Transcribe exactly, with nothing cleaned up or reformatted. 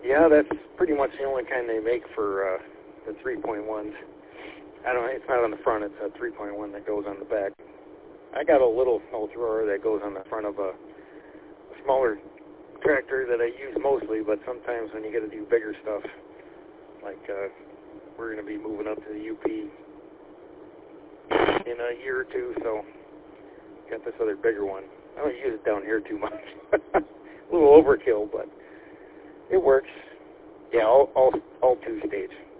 Yeah, that's pretty much the only kind they make for uh, the three point ones. I don't. It's not on the front. It's a three point one that goes on the back. I got a little snow thrower that goes on the front of a, a smaller tractor that I use mostly, but sometimes when you got to do bigger stuff, like uh, we're going to be moving up to the U P in a year or two, so got this other bigger one. I don't use it down here too much. A little overkill, but it works. Yeah, all all, all two stage.